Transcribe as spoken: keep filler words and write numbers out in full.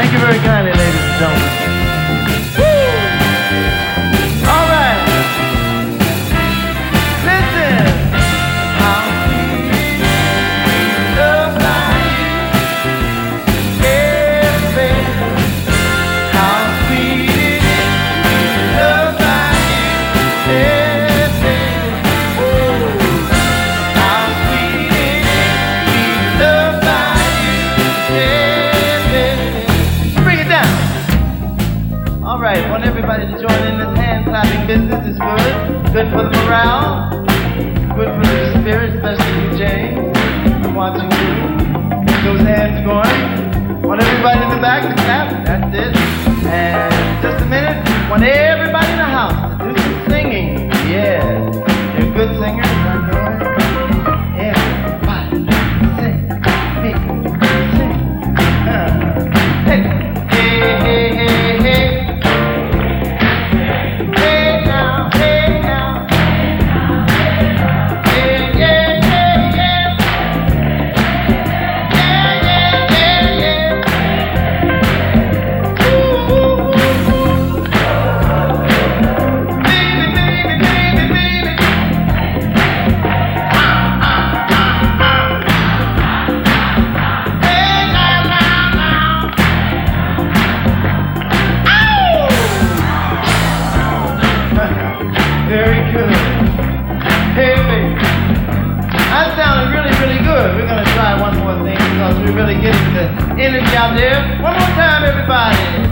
Thank you very kindly, ladies and gentlemen. Woo! All right. Listen. How sweet love like you. Yeah, baby. How sweet it is to love like you. Yeah, baby. Woo! How sweet it is to love like you. Yeah, baby. Bring it down. All right, want everybody to join in this hand clapping business. It's good. Good for the morale. Good for the spirit, especially you, James. I'm watching you. Get those hands going. Want everybody in the back to clap. That's it. And just a minute. Want everybody in the house to do some singing. Yeah. You're good singers, I know it. Everybody sing. Me. Sing. Uh. Hey. Hey, hey, hey, hey. Hey now, hey now. Yeah, yeah, yeah, yeah. Yeah, yeah, yeah, yeah. Ooh, ooh, ooh, ooh. Baby, baby, baby, baby. Ah, ah, ah, ah. Hey now, now, now. Very good. Hey, baby. That sounded really, really good. We're going to try one more thing because we're really getting the energy out there. One more time, everybody.